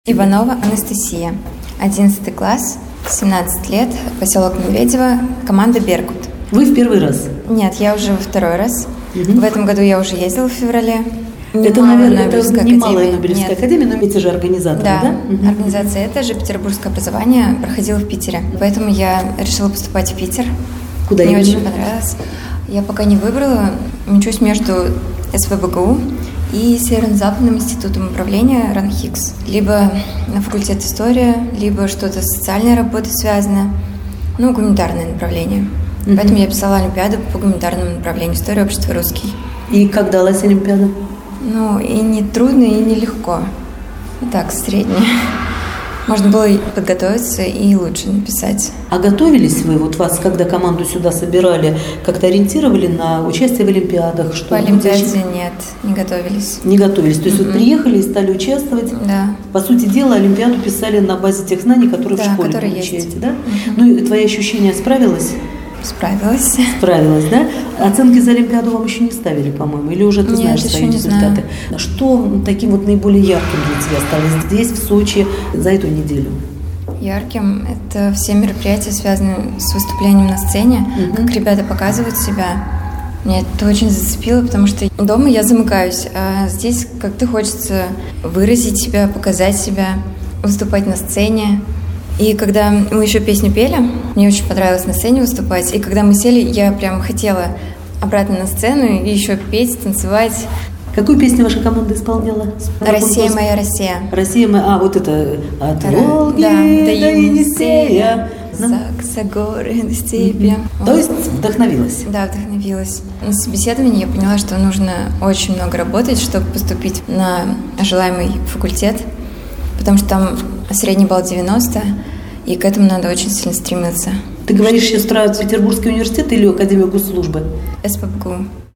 Иванова Анастасия, 11 класс, 17 лет, поселок Медведево, команда «Беркут». Вы в первый раз? Нет, я уже во второй раз. В этом году я уже ездила в феврале. Это, наверное, это не малая Нобелевская академия, но эти же организаторы, да? Организация эта же, петербургское образование, проходила в Питере. Поэтому я решила поступать в Питер. Куда Мне именно? очень понравилось. Я пока не выбрала, мечусь между СВБГУ и Северо-Западным институтом управления РАНХИКС. Либо на факультет история, либо что-то с социальной работой связано, гуманитарное направление. Поэтому я писала олимпиаду по гуманитарному направлению история, общество, русский. И как далась олимпиада? И не трудно, и не легко. Так, средне. Можно было подготовиться и лучше написать. А готовились вы, вас, когда команду сюда собирали, как-то ориентировали на участие в олимпиадах? По олимпиаде нет, не готовились. Не готовились, то есть приехали и стали участвовать? Да. По сути дела, олимпиаду писали на базе тех знаний, которые в школе получаете, да? И твои ощущения, справилась? Справилась. Справилась, да? Оценки за олимпиаду вам еще не ставили, по-моему, или уже ты знаешь свои результаты? Знаю. Что таким наиболее ярким для тебя стало здесь, в Сочи, за эту неделю? Ярким – это все мероприятия, связанные с выступлением на сцене, как ребята показывают себя. Меня это очень зацепило, потому что дома я замыкаюсь, а здесь как-то хочется выразить себя, показать себя, выступать на сцене. И когда мы еще песню пели, мне очень понравилось на сцене выступать. И когда мы сели, я прям хотела обратно на сцену и еще петь, танцевать. Какую песню ваша команда исполняла? «Россия моя, Россия». «Россия моя», вот это «От Волги до Енисея». За горы до степи. То есть вдохновилась? Да, вдохновилась. На собеседовании я поняла, что нужно очень много работать, чтобы поступить на желаемый факультет, потому что там средний балл 90, и к этому надо очень сильно стремиться. Ты говоришь, сейчас устраивают Петербургский университет или Академию госслужбы? СПбГУ.